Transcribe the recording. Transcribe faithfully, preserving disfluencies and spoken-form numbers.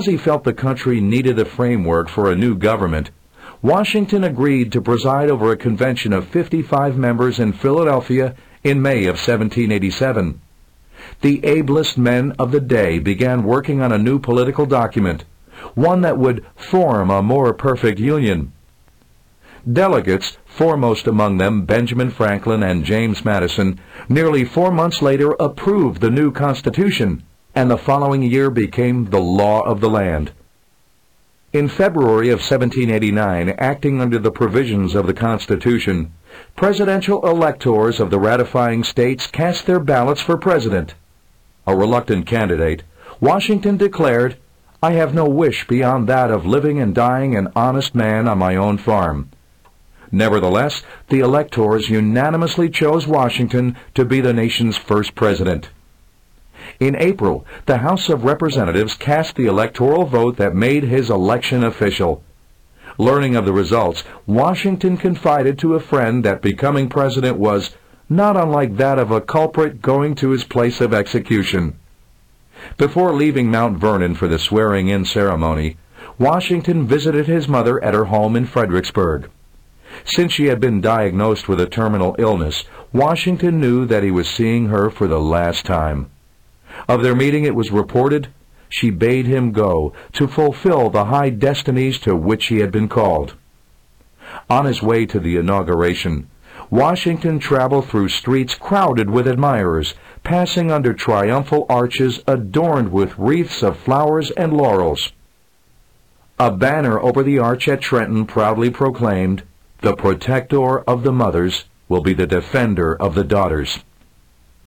he felt the country needed a framework for a new government, Washington agreed to preside over a convention of fifty-five members in Philadelphia in May of seventeen eighty-seven. The ablest men of the day began working on a new political document, one that would form a more perfect union. Delegates, foremost among them Benjamin Franklin and James Madison, nearly four months later approved the new Constitution, and the following year became the law of the land. In February of seventeen eighty-nine, acting under the provisions of the Constitution, presidential electors of the ratifying states cast their ballots for president. A reluctant candidate, Washington declared, "I have no wish beyond that of living and dying an honest man on my own farm." Nevertheless, the electors unanimously chose Washington to be the nation's first president. In April, the House of Representatives cast the electoral vote that made his election official. Learning of the results, Washington confided to a friend that becoming president was not unlike that of a culprit going to his place of execution. Before leaving Mount Vernon for the swearing-in ceremony, Washington visited his mother at her home in Fredericksburg. Since she had been diagnosed with a terminal illness, Washington knew that he was seeing her for the last time. Of their meeting it was reported, she bade him go to fulfill the high destinies to which he had been called. On his way to the inauguration, Washington traveled through streets crowded with admirers, passing under triumphal arches adorned with wreaths of flowers and laurels. A banner over the arch at Trenton proudly proclaimed, "The protector of the mothers will be the defender of the daughters."